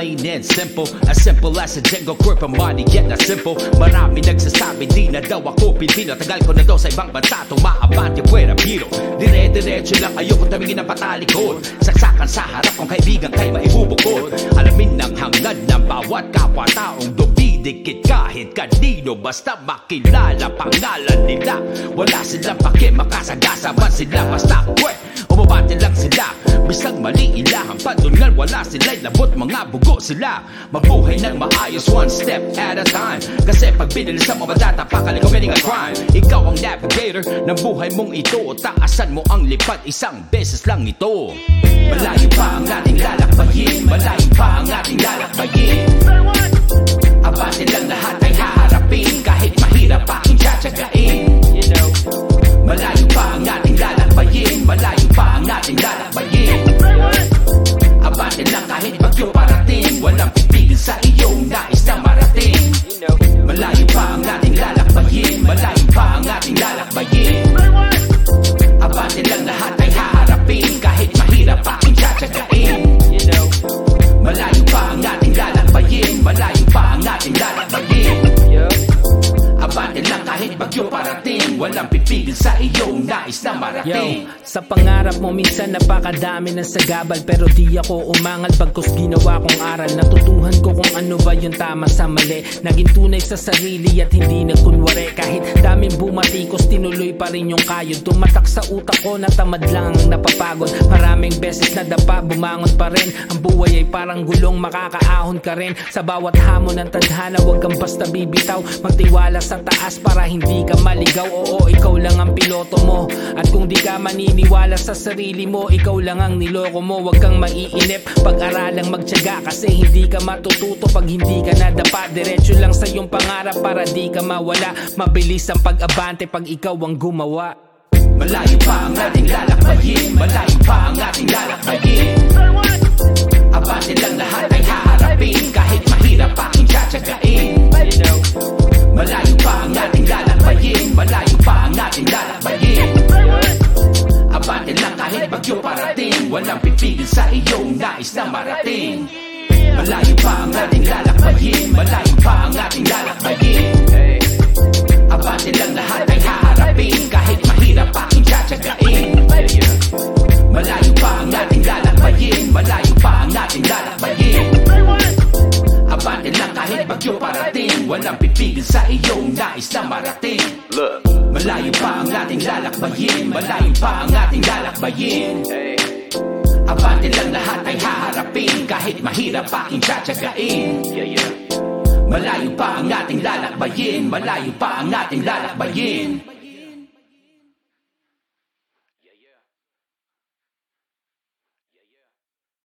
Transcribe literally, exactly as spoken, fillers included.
plain and simple. As simple as a Django Quirk, money yet not simple. Marami nagsasabi di na daw ako Pilipino. Tagal ko na daw sa ibang bansa, tumaabante puwera biro. Dire-diretso lang ayoko tabingin ng patalikod. Saksakan sa harap kong kaibigan kay maibubukod. Alamin ng hangad ng bawat kapwa-taong dumidikit kahit kanino. Basta makilala pangalan nila. Wala silang pake, makasagasa man sila. Basta kwe, umabante lang sila. Bisang mali ilahang padungal, wala sila'y labot, mga bugo sila. Mabuhay ng maayos, one step at a time. Kasi pag binili sa mga data, pakali committing a crime. Ikaw ang navigator ng buhay mong ito. Taasan mo ang lipat, isang beses lang ito. Malayo pa ang ating lalakbayin, malayo pa ang ating lalakbayin. Abante lang lahat ay haharapin, kahit mahirap aking tsatsagain. Malayo pa ang ating lalakbayin, malayo pa ang ating lalakbayin. Abante lang kahit bagyo parating, walang pipigil sa iyong nais na marating. Malayo pa ang ating lalakbayin, malayo pa ang ating lalakbayin. Abante lang lahat ay haharapin, kahit mahirap aking tsatsagain. Malayo pa ang ating lalakbayin, malayo pa ang ating lalakbayin. Abante lang kahit bagyo parating, walang pipigil sa iyong nais na marating. Yo, sa pangarap mo minsan napakadami ng sagabal, pero di ako umangal bagkus ginawa kong aral. Natutuhan ko kung ano ba yung tama sa mali. Naging tunay sa sarili at hindi nagkunwari. Kahit daming bumatikos, tinuloy pa rin yung kayod. Tumatak sa utak ko na tamad lang ang napapagod. Maraming beses na dapa, bumangon pa rin. Ang buhay ay parang gulong, makakaahon ka rin. Sa bawat hamon ng tadhana, huwag kang basta bibitaw. Magtiwala sa taas para hindi ka maligaw. Oo, ikaw lang ang piloto mo. At kung di ka maniniwala sa sarili mo, ikaw lang ang niloko mo. Huwag kang maiinip, pag-aralang magtiyaga. Kasi hindi ka matututo pag hindi ka nadapa. Diretso lang sa iyong pangarap para di ka mawala. Mabilis ang pag-abante pag ikaw ang gumawa. Malayo pa ang ating lalakbayin, malayo pa ang ating lalakbayin. Abante lang lahat ay haharapin, kahit mahirap aking tsatsagain. Malayo pa ang ating lalakbayin, malayo pa ang ating lalakbayin. Abante lang kahit bagyo parating, walang pipigil sa iyong nais na marating. Malayo pa ang ating lalakbayin, malayo pa ang ating lalakbayin. Abante lang lahat ay haharapin, kahit mahirap aking tsatsagain. Malayo pa ang ating lalakbayin, malayo pa ang ating lalakbayin. Abante lang kahit bagyo parating, walang pipigil sa iyong nais na marating. Look, malayo pa ang ating lalakbayin, malayo pa ang ating lalakbayin. Abante lang lahat ay haharapin, kahit mahirap aking tsatsagain. Malayo pa ang ating lalakbayin, malayo pa ang ating lalakbayin.